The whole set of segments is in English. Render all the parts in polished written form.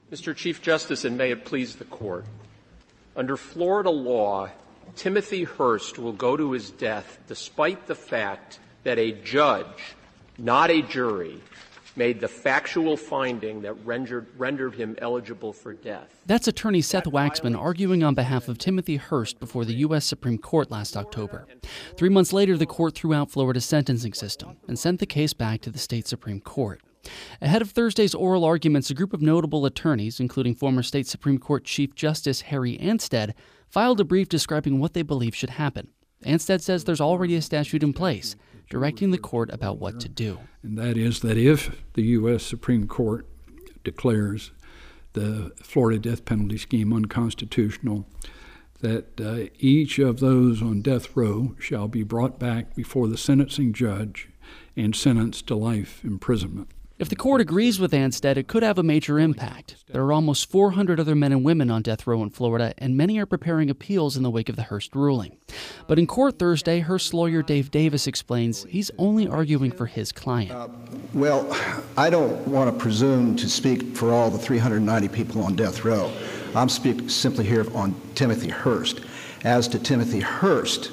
Mr. Chief Justice, and may it please the Court, under Florida law, Timothy Hurst will go to his death despite the fact that a judge, not a jury, made the factual finding that rendered him eligible for death. That's attorney Seth Waxman arguing on behalf of Timothy Hurst before the U.S. Supreme Court last October. 3 months later, the court threw out Florida's sentencing system and sent the case back to the state Supreme Court. Ahead of Thursday's oral arguments, a group of notable attorneys, including former state Supreme Court Chief Justice Harry Ansted, filed a brief describing what they believe should happen. Ansted says there's already a statute in place directing the court about what to do. And that is that if the U.S. Supreme Court declares the Florida death penalty scheme unconstitutional, that each of those on death row shall be brought back before the sentencing judge and sentenced to life imprisonment. If the court agrees with Ansted, it could have a major impact. There are almost 400 other men and women on death row in Florida, and many are preparing appeals in the wake of the Hurst ruling. But in court Thursday, Hurst's lawyer Dave Davis explains he's only arguing for his client. Well, I don't want to presume to speak for all the 390 people on death row. I'm speaking simply here on Timothy Hurst. As to Timothy Hurst,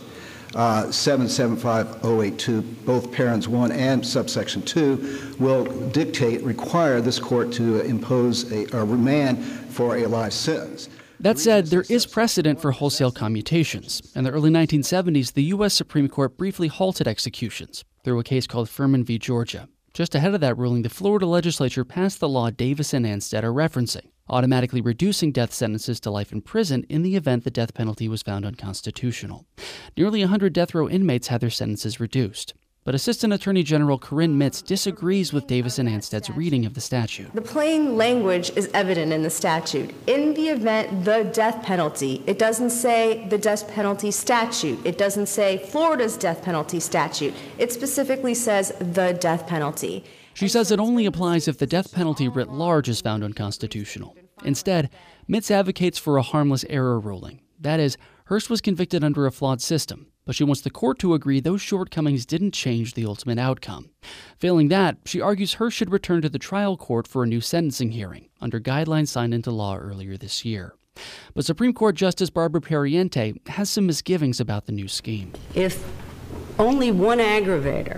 775082, both parents 1 and subsection 2, will require this court to impose a remand for a life sentence. That said, there is precedent for wholesale commutations. In the early 1970s, the U.S. Supreme Court briefly halted executions through a case called Furman v. Georgia. Just ahead of that ruling, the Florida legislature passed the law Davis and Ansted are referencing, automatically reducing death sentences to life in prison in the event the death penalty was found unconstitutional. Nearly 100 death row inmates had their sentences reduced. But Assistant Attorney General Corinne Mitz disagrees with Davis and Ansted's reading of the statute. The plain language is evident in the statute. In the event the death penalty, it doesn't say the death penalty statute. It doesn't say Florida's death penalty statute. It specifically says the death penalty. She says it only applies if the death penalty writ large is found unconstitutional. Instead, Mitz advocates for a harmless error ruling. That is, Hurst was convicted under a flawed system, but she wants the court to agree those shortcomings didn't change the ultimate outcome. Failing that, she argues Hurst should return to the trial court for a new sentencing hearing, under guidelines signed into law earlier this year. But Supreme Court Justice Barbara Pariente has some misgivings about the new scheme. If only one aggravator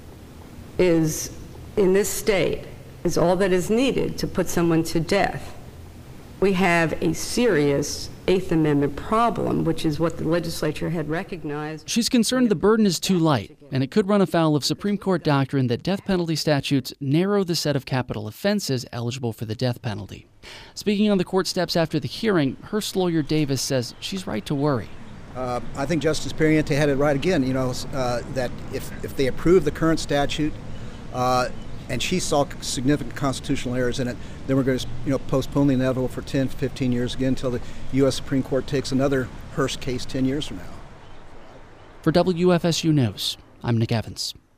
is in this state is all that is needed to put someone to death, we have a serious Eighth Amendment problem, which is what the legislature had recognized. She's concerned the burden is too light, and it could run afoul of Supreme Court doctrine that death penalty statutes narrow the set of capital offenses eligible for the death penalty. Speaking on the court steps after the hearing, Hurst's lawyer Davis says she's right to worry. I think Justice Pariente had it right again, that if they approve the current statute, and she saw significant constitutional errors in it, then we're going to postpone the inevitable for 10, 15 years again until the U.S. Supreme Court takes another Hurst case 10 years from now. For WFSU News, I'm Nick Evans.